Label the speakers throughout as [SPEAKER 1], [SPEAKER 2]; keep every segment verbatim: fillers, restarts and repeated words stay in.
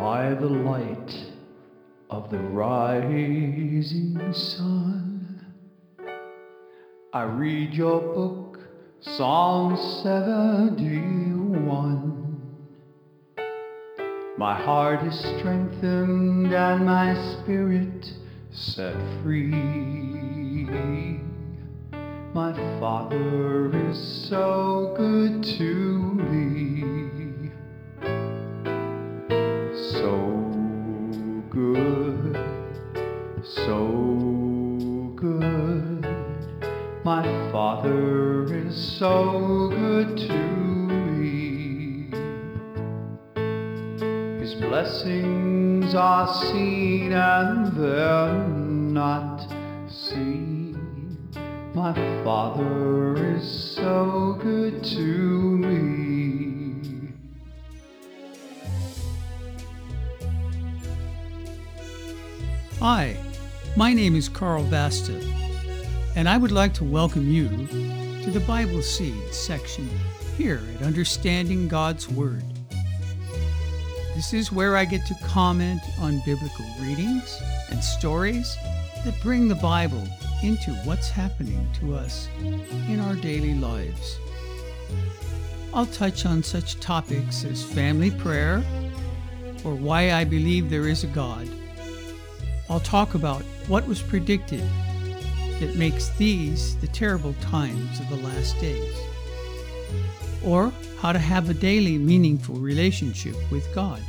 [SPEAKER 1] by the light of the rising sun. I read your book, Psalm seventy-one. My heart is strengthened and my spirit set free. My Father is so good to me, so good, so good. My Father is so good to me. His blessings are seen and they're not seen. My Father is so good to me.
[SPEAKER 2] Hi, my name is Carl Vasta, and I would like to welcome you to the Bible Seeds section here at Understanding God's Word. This is where I get to comment on biblical readings and stories that bring the Bible into what's happening to us in our daily lives. I'll touch on such topics as family prayer or why I believe there is a God. I'll talk about what was predicted that makes these the terrible times of the last days, or how to have a daily meaningful relationship with God.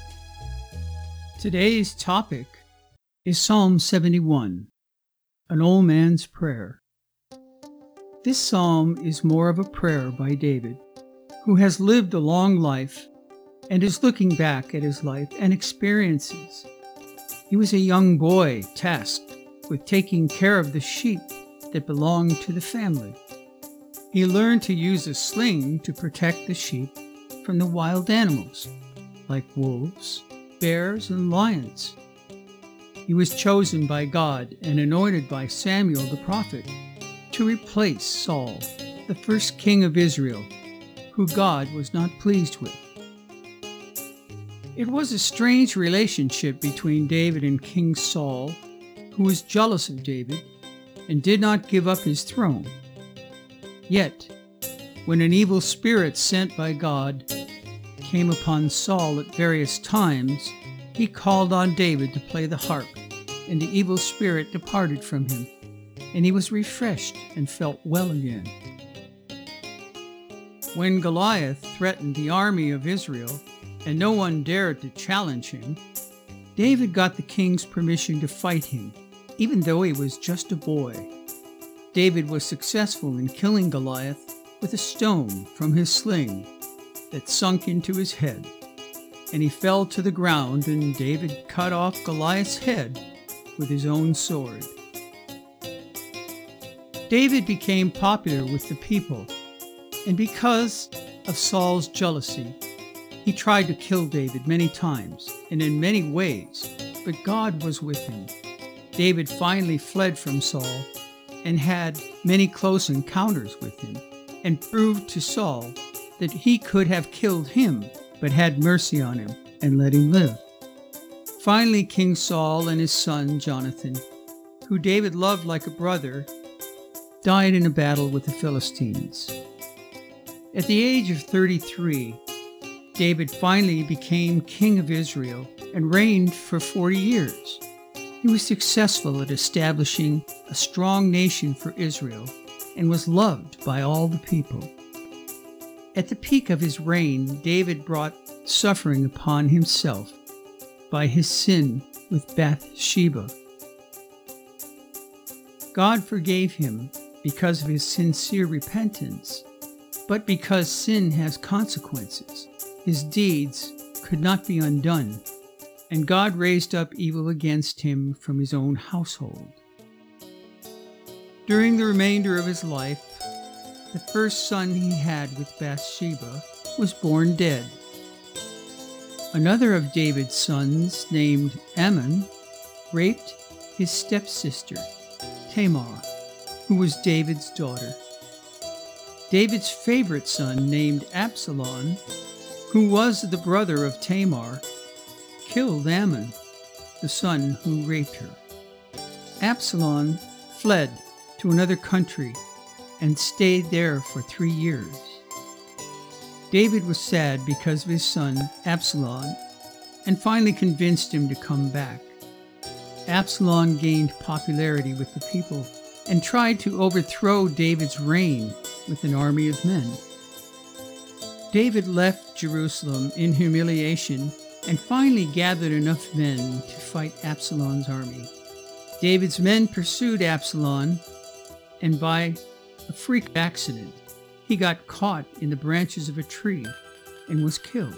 [SPEAKER 2] Today's topic is Psalm seventy-one, an old man's prayer. This psalm is more of a prayer by David, who has lived a long life and is looking back at his life and experiences. He was a young boy tasked with taking care of the sheep that belonged to the family. He learned to use a sling to protect the sheep from the wild animals, like wolves, bears, and lions. He was chosen by God and anointed by Samuel the prophet to replace Saul, the first king of Israel, who God was not pleased with. It was a strange relationship between David and King Saul, who was jealous of David and did not give up his throne. Yet, when an evil spirit sent by God came upon Saul at various times, he called on David to play the harp, and the evil spirit departed from him, and he was refreshed and felt well again. When Goliath threatened the army of Israel, and no one dared to challenge him, David got the king's permission to fight him, even though he was just a boy. David was successful in killing Goliath with a stone from his sling that sunk into his head, and he fell to the ground, and David cut off Goliath's head with his own sword. David became popular with the people, and because of Saul's jealousy, he tried to kill David many times and in many ways, but God was with him. David finally fled from Saul and had many close encounters with him, and proved to Saul that he could have killed him, but had mercy on him and let him live. Finally, King Saul and his son Jonathan, who David loved like a brother, died in a battle with the Philistines. At the age of thirty-three, David finally became king of Israel and reigned for forty years. He was successful at establishing a strong nation for Israel and was loved by all the people. At the peak of his reign, David brought suffering upon himself by his sin with Bathsheba. God forgave him because of his sincere repentance, but because sin has consequences, his deeds could not be undone, and God raised up evil against him from his own household. During the remainder of his life, the first son he had with Bathsheba was born dead. Another of David's sons, named Amnon, raped his stepsister, Tamar, who was David's daughter. David's favorite son, named Absalom, who was the brother of Tamar, killed Ammon, the son who raped her. Absalom fled to another country and stayed there for three years. David was sad because of his son Absalom and finally convinced him to come back. Absalom gained popularity with the people and tried to overthrow David's reign with an army of men. David left Jerusalem in humiliation and finally gathered enough men to fight Absalom's army. David's men pursued Absalom, and by a freak accident, he got caught in the branches of a tree and was killed.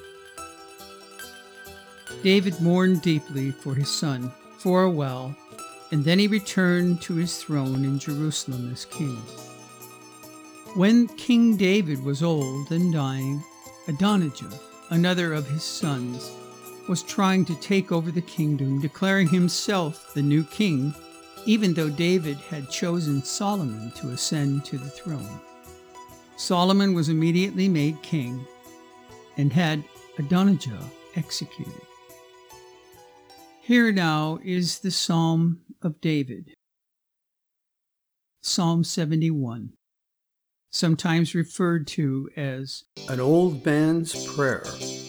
[SPEAKER 2] David mourned deeply for his son for a while, and then he returned to his throne in Jerusalem as king. When King David was old and dying, Adonijah, another of his sons, was trying to take over the kingdom, declaring himself the new king, even though David had chosen Solomon to ascend to the throne. Solomon was immediately made king and had Adonijah executed. Here now is the Psalm of David. Psalm seventy-one, sometimes referred to as
[SPEAKER 3] an old man's prayer.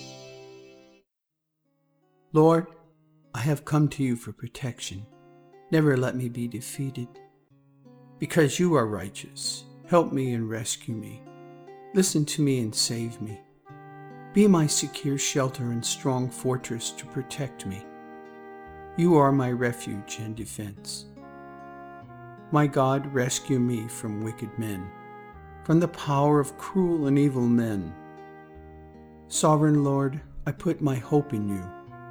[SPEAKER 3] Lord, I have come to you for protection. Never let me be defeated. Because you are righteous, help me and rescue me. Listen to me and save me. Be my secure shelter and strong fortress to protect me. You are my refuge and defense. My God, rescue me from wicked men, from the power of cruel and evil men. Sovereign Lord, I put my hope in you.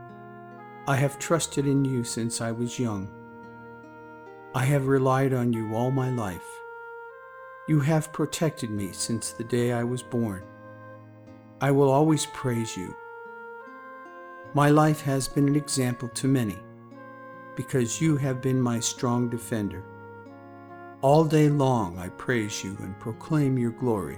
[SPEAKER 3] I have trusted in you since I was young. I have relied on you all my life. You have protected me since the day I was born. I will always praise you. My life has been an example to many, because you have been my strong defender. All day long I praise you and proclaim your glory.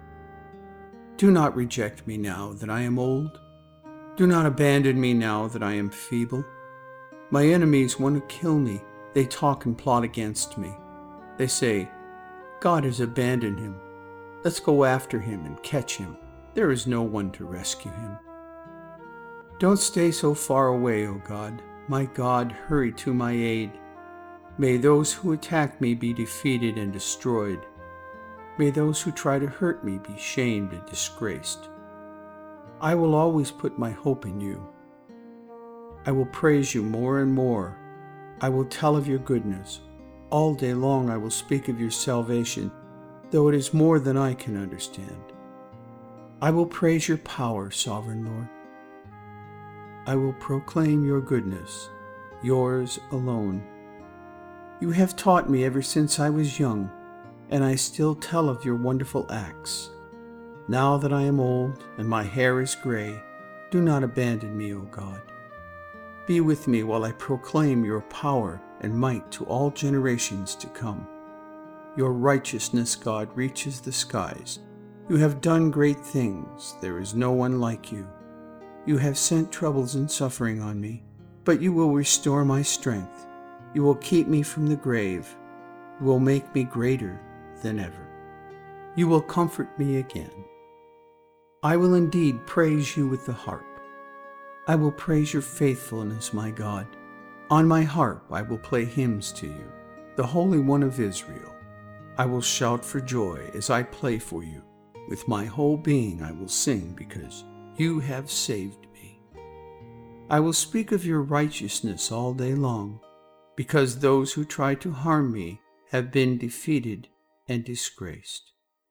[SPEAKER 3] Do not reject me now that I am old. Do not abandon me now that I am feeble. My enemies want to kill me. They talk and plot against me. They say, God has abandoned him. Let's go after him and catch him. There is no one to rescue him. Don't stay so far away, O God. My God, hurry to my aid. May those who attack me be defeated and destroyed. May those who try to hurt me be shamed and disgraced. I will always put my hope in you. I will praise you more and more. I will tell of your goodness. All day long I will speak of your salvation, though it is more than I can understand. I will praise your power, Sovereign Lord. I will proclaim your goodness, yours alone. You have taught me ever since I was young, and I still tell of your wonderful acts. Now that I am old and my hair is gray, do not abandon me, O God. Be with me while I proclaim your power and might to all generations to come. Your righteousness, God, reaches the skies. You have done great things. There is no one like you. You have sent troubles and suffering on me, but you will restore my strength. You will keep me from the grave. You will make me greater than ever. You will comfort me again. I will indeed praise you with the harp. I will praise your faithfulness, my God. On my harp I will play hymns to you, the Holy One of Israel. I will shout for joy as I play for you. With my whole being I will sing because you have saved me. I will speak of your righteousness all day long, because those who try to harm me have been defeated and disgraced.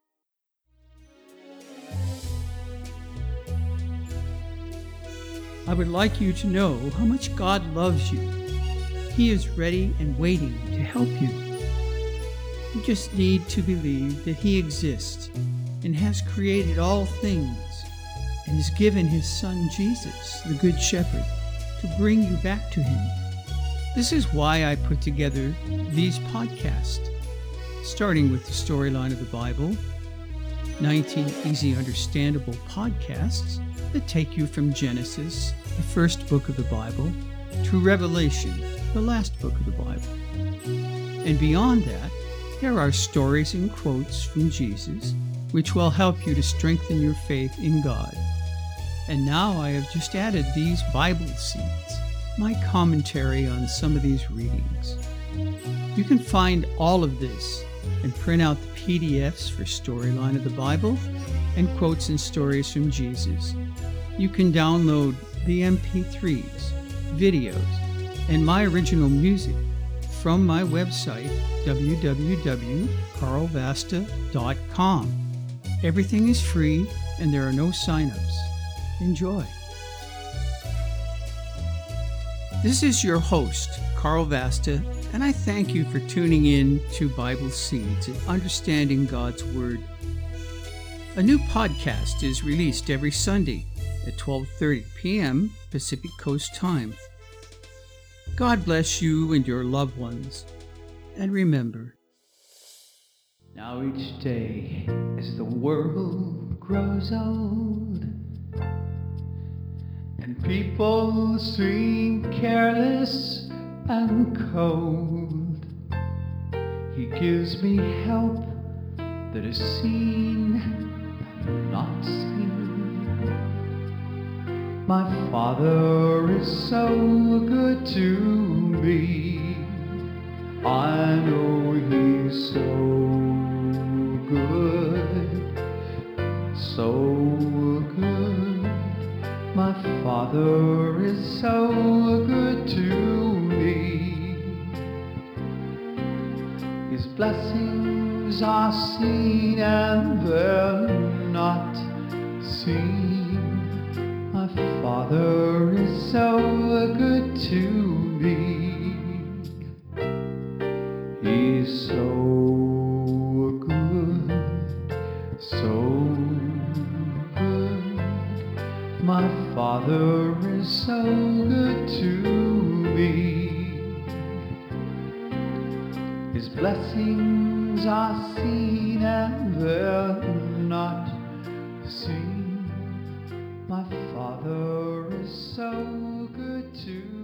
[SPEAKER 2] I would like you to know how much God loves you. He is ready and waiting to help you. You just need to believe that He exists and has created all things and has given His Son Jesus, the Good Shepherd, to bring you back to Him. This is why I put together these podcasts, starting with the storyline of the Bible, nineteen easy understandable podcasts, that take you from Genesis, the first book of the Bible, to Revelation, the last book of the Bible. And beyond that, there are stories and quotes from Jesus, which will help you to strengthen your faith in God. And now I have just added these Bible seeds, my commentary on some of these readings. You can find all of this and print out the P D Fs for Storyline of the Bible and Quotes and Stories from Jesus. You can download the M P threes, videos, and my original music from my website, w w w dot carl vasta dot com. Everything is free and there are no sign-ups. Enjoy. This is your host, Carl Vasta, and I thank you for tuning in to Bible Seeds and Understanding God's Word. A new podcast is released every Sunday at twelve thirty p.m. Pacific Coast Time. God bless you and your loved ones. And remember,
[SPEAKER 1] now each day as the world grows old and people seem careless and cold, He gives me help that is seen and not seen. My Father is so good to me. I know He's so good, so good. My Father is so good to me. His blessings are seen and they're not seen. My Father is so good to me. He's so good, so good. My Father is so good to me. His blessings are seen and they're not seen. My Father is so good to me.